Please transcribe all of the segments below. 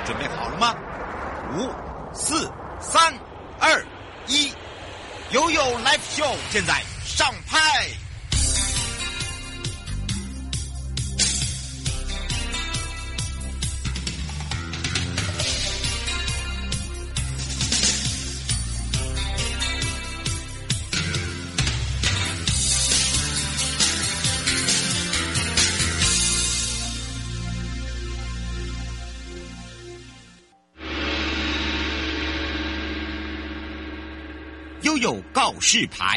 准备好了吗？5、4、3、2、1，悠悠 Live Show 现在上拍。悠悠告示牌。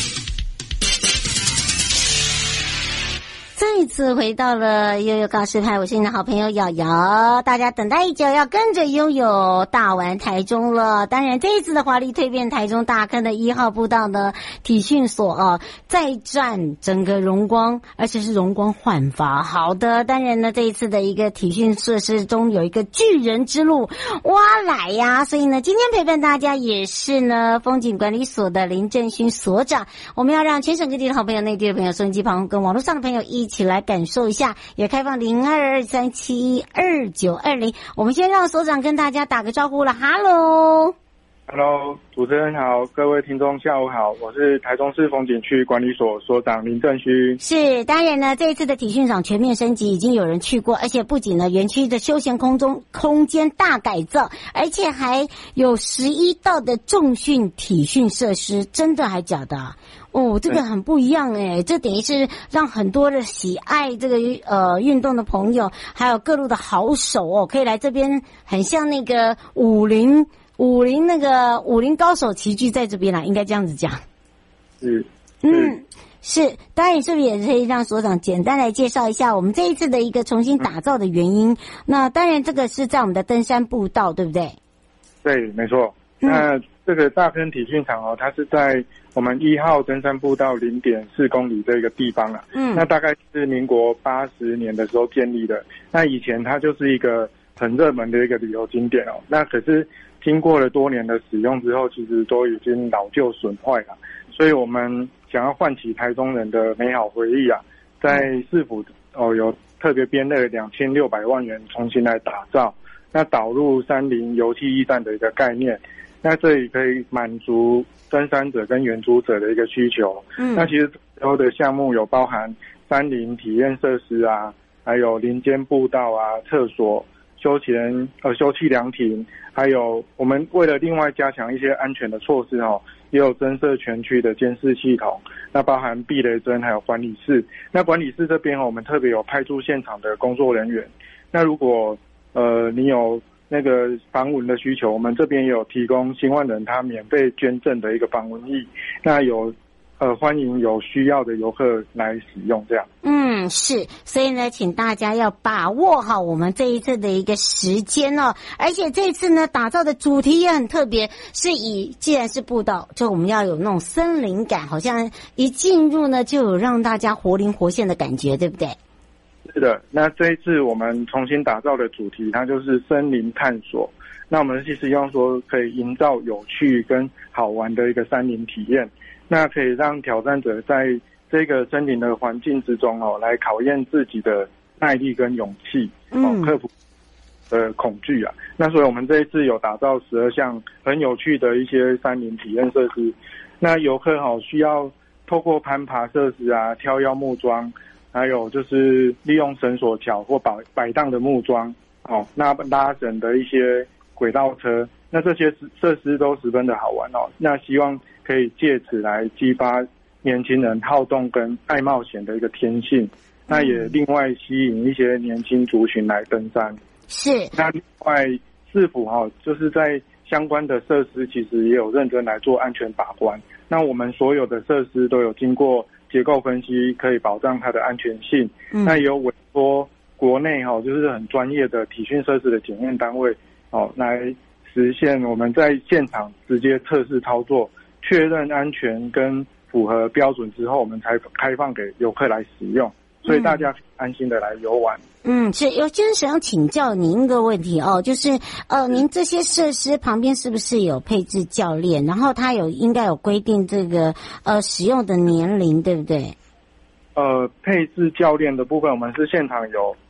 再一次回到了悠悠告示牌，我是你的好朋友瑶瑶。大家等待已久，要跟着悠悠大玩台中了。当然这一次的华丽蜕变台中大坑的1号步道呢，体训所再战整个荣光，而且是荣光焕发。好的，当然呢这一次的一个体训设施中有一个巨人之路挖来呀，所以呢今天陪伴大家也是呢风景管理所的林正勋所长。我们要让全省各地的好朋友、内地的朋友、收音机旁跟网络上的朋友一起来感受一下，也开放0223712920。我们先让所长跟大家打个招呼了。Hello， 主持人好，各位听众下午好，我是台中市风景区管理所所长林正勋。 是，当然呢，这一次的体训场全面升级，已经有人去过，而且不仅呢园区的休闲空间大改造，而且还有11道的重训体训设施，真的还假的啊？这个很不一样诶，这等于是让很多的喜爱这个运动的朋友，还有各路的好手可以来这边，很像那个武林高手齐聚在这边啦，应该这样子讲。是，当然是不是也可以让所长简单来介绍一下我们这一次的一个重新打造的原因？那当然这个是在我们的登山步道，对不对？ 对，没错。那这个大坑体训场它是在我们1号登山步道0.4公里这个地方啊。那大概是民国80年的时候建立的。那以前它就是一个很热门的一个旅游景点那可是经过了多年的使用之后，其实都已经老旧损坏了。所以我们想要唤起台中人的美好回忆啊，在市府有特别编列2600万元重新来打造，那导入山林游憩驿站的一个概念。那这里可以满足登山者跟远足者的一个需求。那其实之后的项目有包含山林体验设施啊，还有林间步道啊、厕所、休憩凉亭，还有我们为了另外加强一些安全的措施也有增设全区的监视系统，那包含避雷针还有管理室。那管理室这边我们特别有派驻现场的工作人员。那如果你有那个防蚊的需求，我们这边也有提供新万人他免费捐赠的一个防蚊液，那有欢迎有需要的游客来使用这样。 是，所以呢请大家要把握好我们这一次的一个时间而且这次呢打造的主题也很特别，是既然是步道，就我们要有那种森林感，好像一进入呢就有让大家活灵活现的感觉，对不对？ 是的，那这一次我们重新打造的主题，它就是森林探索。那我们是希望说可以营造有趣跟好玩的一个山林体验，那可以让挑战者在这个森林的环境之中来考验自己的耐力跟勇气，克服恐惧啊。那所以我们这一次有打造12项很有趣的一些山林体验设施。那游客需要透过攀爬设施啊、挑腰木桩，还有就是利用绳索桥或摆荡的木桩那拉绳的一些轨道车，那这些设施都十分的好玩那希望可以借此来激发年轻人好动跟爱冒险的一个天性，那也另外吸引一些年轻族群来登山。 是。 那另外市府就是在相关的设施其实也有认真来做安全把关，那我们所有的设施都有经过结构分析，可以保障它的安全性。那也有委托国内就是很专业的体训设施的检验单位来实现我们在现场直接测试操作，确认安全跟符合标准之后，我们才开放给游客来使用，所以大家安心的来游玩。 是，就是想请教您一个问题就是您这些设施旁边是不是有配置教练？然后它应该有规定这个使用的年龄，对不对？ 配置教练的部分，我们是现场有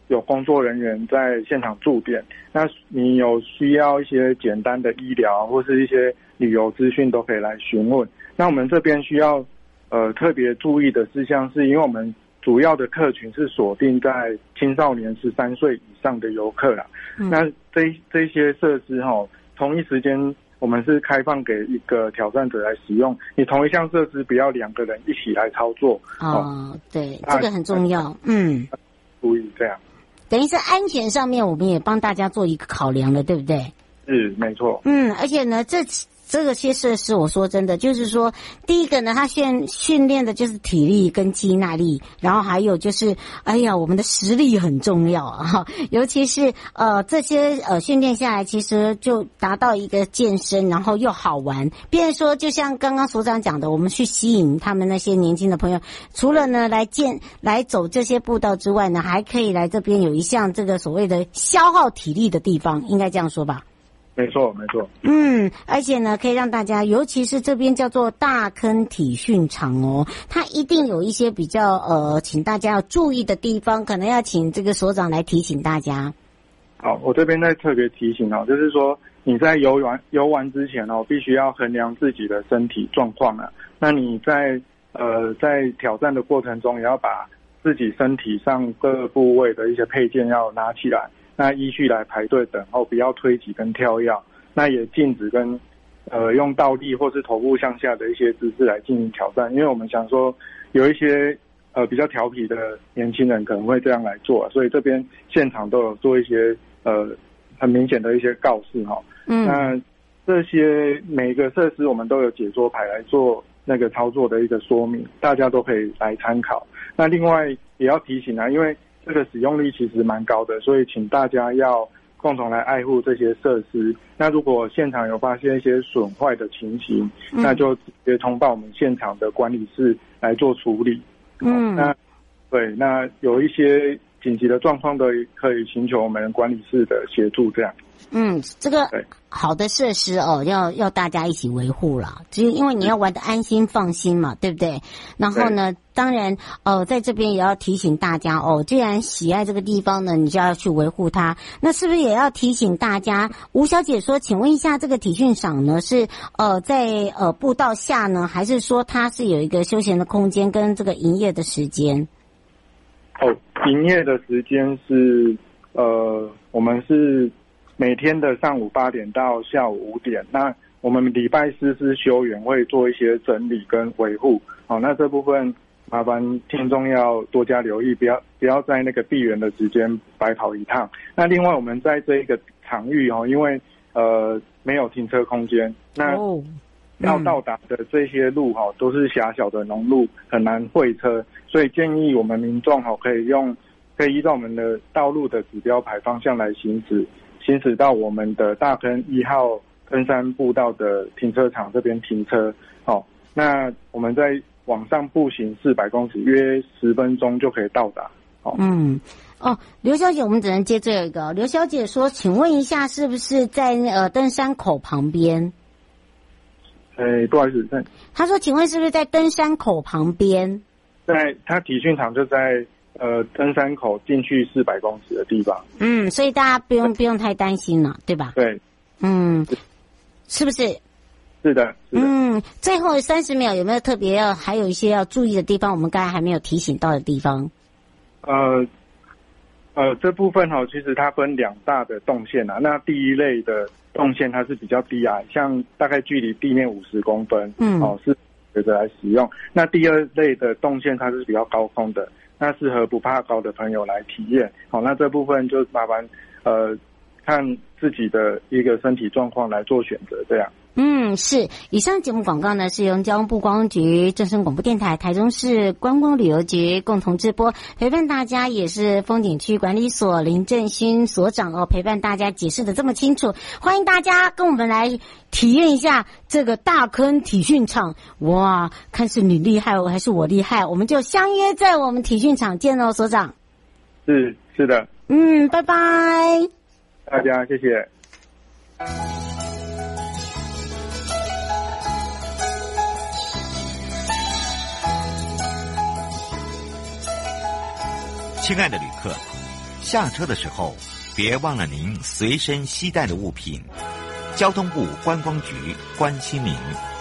有工作人员在现场驻点，那你有需要一些简单的医疗或是一些旅游资讯都可以来询问。那我们这边需要特别注意的事项是，因为我们主要的客群是锁定在青少年13岁以上的游客啦。那这些设施同一时间我们是开放给一个挑战者来使用，你同一项设施不要2个人一起来操作。 对，这个很重要。 注意这样。 等于是安全上面我们也帮大家做一个考量了，对不对？ 是，没错。 而且呢，这个些设施，我说真的，就是说，第一个呢，它训练的就是体力跟肌耐力，然后还有就是，我们的实力很重要啊，尤其是这些训练下来，其实就达到一个健身，然后又好玩。变成说，就像刚刚所长讲的，我们去吸引他们那些年轻的朋友，除了呢来走这些步道之外呢，还可以来这边有一项这个所谓的消耗体力的地方，应该这样说吧？ 没错，没错。 而且呢，可以让大家，尤其是这边叫做大坑体训场哦，它一定有一些比较请大家要注意的地方，可能要请这个所长来提醒大家。 好，我这边再特别提醒就是说你在游玩之前必须要衡量自己的身体状况啊。那你在挑战的过程中，也要把自己身体上各个部位的一些配件要拿起来。那依序来排队等候，不要推挤跟跳跃。那也禁止跟用倒立或是头部向下的一些姿势来进行挑战，因为我们想说有一些比较调皮的年轻人可能会这样来做，所以这边现场都有做一些很明显的一些告示那这些每个设施我们都有解说牌来做那个操作的一个说明，大家都可以来参考。那另外也要提醒因为这个使用率其实蛮高的，所以请大家要共同来爱护这些设施。那如果现场有发现一些损坏的情形，那就直接通报我们现场的管理室来做处理。那有一些紧急的状况都可以请求我们管理室的协助这样。 这个好的设施要大家一起维护啦，因为你要玩得安心放心嘛，对不对？然后呢，当然在这边也要提醒大家既然喜爱这个地方呢，你就要去维护它。那是不是也要提醒大家，吴小姐说，请问一下，这个体训场呢是在步道下呢，还是说它是有一个休闲的空间跟这个营业的时间？ 营业的时间是我们是每天的上午8点到下午5点，那我们礼拜四是休园，会做一些整理跟维护。那这部分麻烦听众要多加留意，不要在那个闭园的时间白跑一趟。那另外我们在这一个场域因为没有停车空间，那要到达的这些路都是狭小的农路，很难会车，所以建议我们民众可以依照我们的道路的指标牌方向来行驶到我们的大坑1号登山步道的停车场这边停车。那我们在往上步行400公尺，约10分钟就可以到达。 刘小姐，我们只能接最后一个。刘小姐说，请问一下，是不是在登山口旁边？ 不好意思， 她说，请问是不是在登山口旁边？ 在他体训场就在登山口进去400公尺的地方。 所以大家不用太担心了，对吧？ 对。 是不是？ 是的。 最后30秒有没有特别还有一些要注意的地方？我们刚才还没有提醒到的地方。 这部分其实它分2大的动线啊。那第一类的动线它是比较低矮，像大概距离地面50公分，是学着来使用。那第二类的动线它是比较高空的，那适合不怕高的朋友来体验。那这部分就麻烦看自己的一个身体状况来做选择，这样。 是。以上节目广告呢是由交通部观光局、正声广播电台、台中市观光旅游局共同直播，陪伴大家也是风景区管理所林正勋所长陪伴大家解释的这么清楚，欢迎大家跟我们来体验一下这个大坑体训场。哇，看是你厉害还是我厉害，我们就相约在我们体训场见喽，所长。 是的。 拜拜。 大家谢谢。 亲爱的旅客， 下车的时候，别忘了您随身携带的物品。交通部观光局关心您。